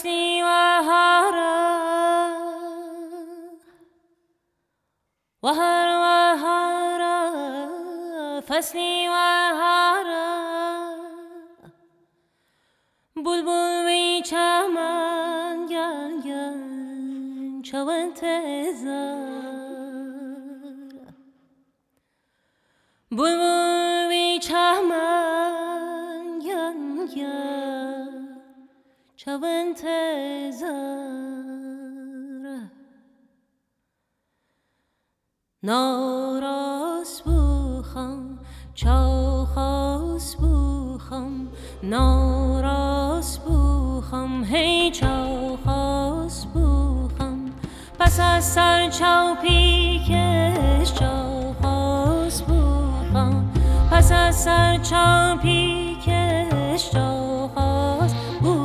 فصلی و هر فصلی و هر بلبل بی چمن گل گل چون تزار بلبل بی چمن گل گل چون تزار ناراس بخم چاخاس بخم ناراس بخم هی چاخاس بخم پس از سر چاپی کش چاخاس بخم پس از سر چاپی کش چاخاس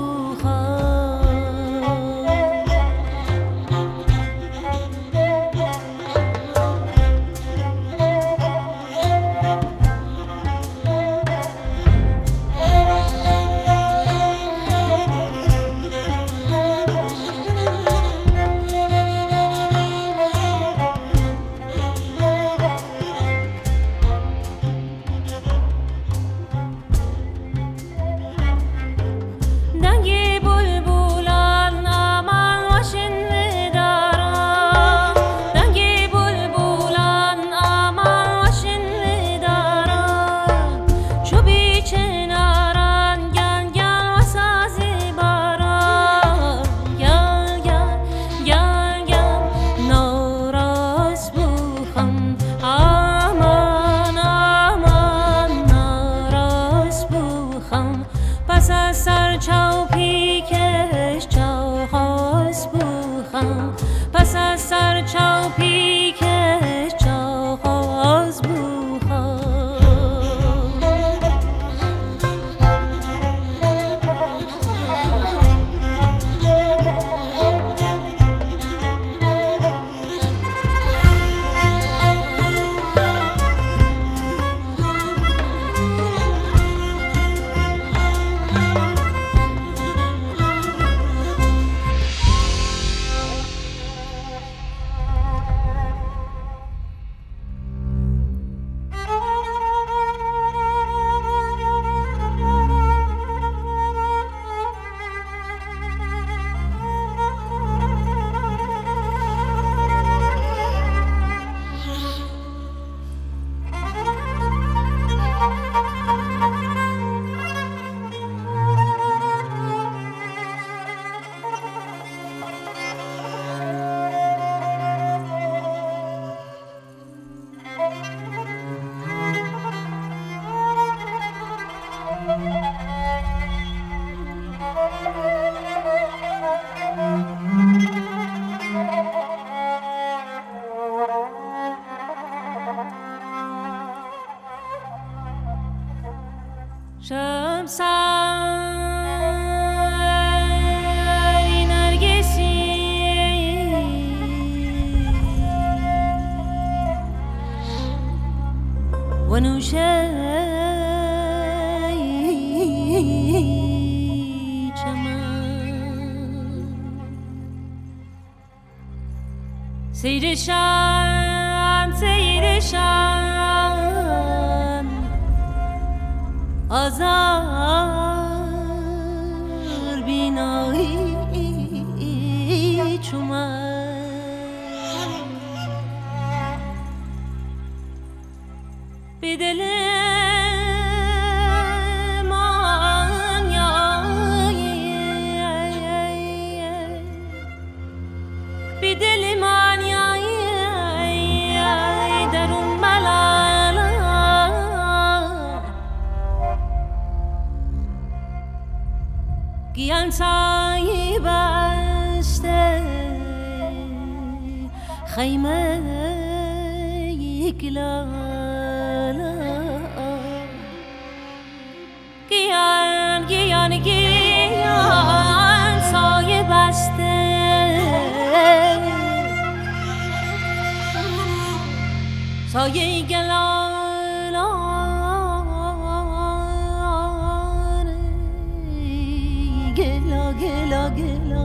شمسای نرگسی و نوشه چمن سیرشان سیرشان آزار بینایی چومن به دل من به دل من در اون ملال گیان سایی بسته خیمه گلالا گیان گیان گیان سایه بسته سایه گلالان گلا گلا گلا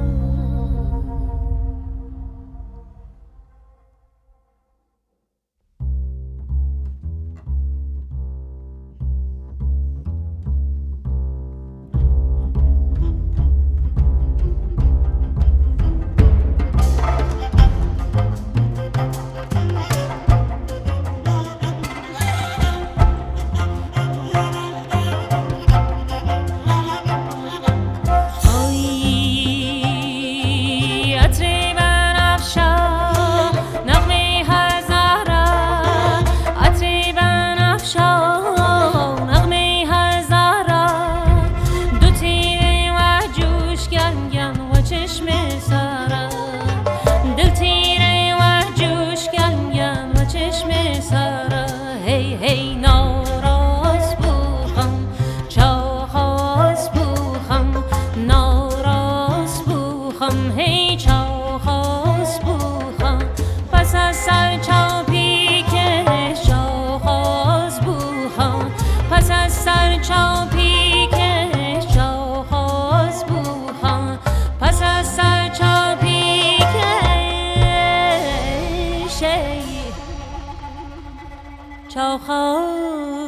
چشم سارا دل تیره و جوش گلیم و چشم سارا هی هی ناراز بوخم چاخاز بوخم ناراز بوخم هی چاخاز بوخم پس از سر چاپی که چاخاز بوخم پس از سر چاپی که چاخاز بوخم پس از سر چاپی که چاخاز